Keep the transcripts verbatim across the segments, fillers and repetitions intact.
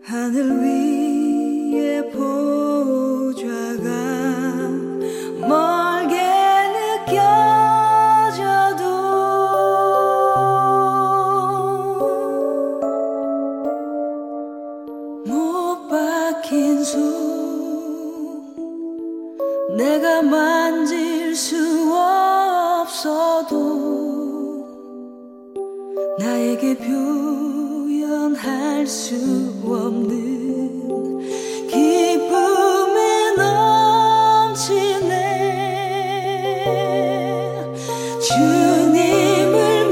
하늘 위에 보좌가 멀게 느껴져도 못 박힌 손 내가 만질 수 없어도 나에게 표현할 수 없는 기쁨에 넘치네. 주님을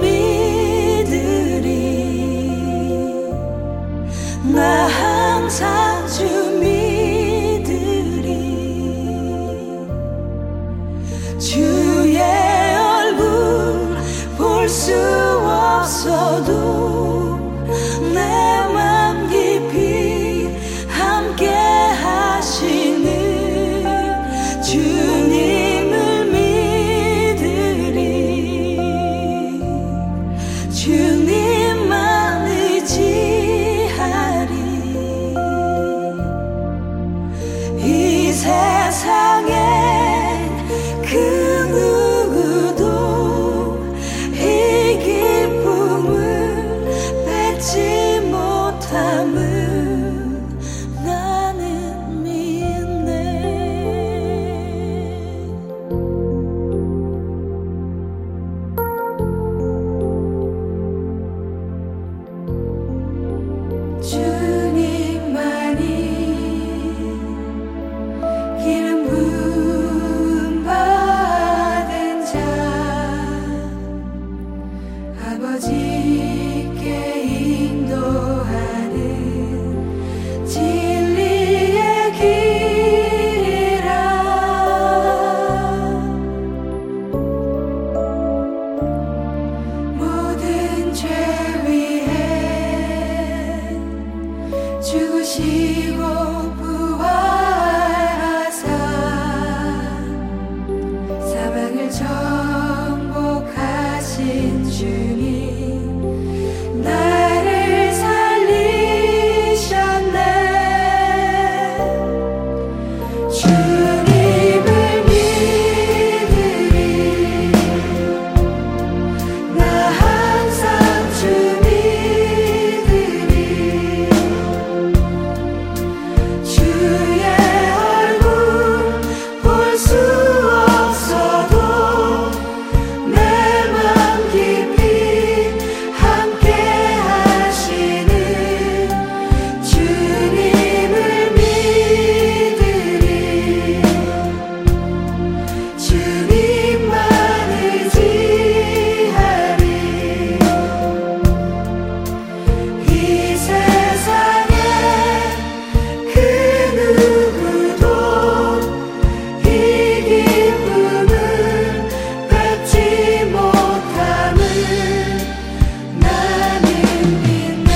믿으리 나 항상 주 믿으리 주의 얼굴 볼 수 없어도 내 맘 깊이 함께 하시는 주님을 믿으리 주님만 의지하리. 이 세상에 그 누구도 이 기쁨을 뺏지 못함을 나는 믿네. 주님만이 기름 부음 받은 자 아버지께 인도하는 진리의 길이라. 모든 죄 위해 죽으시고 부활하사 사방을 정복하신 주님 나를 살리셨네. 주님을 믿으리 나 항상 주 믿으리 주의 얼굴 볼 수 없어도 내 맘 깊이 함께 하시는 주님을 믿으리 주님만 의지하리. 이 세상에 그 누구도 이 기쁨을 뺏지 못함을 나는 믿네.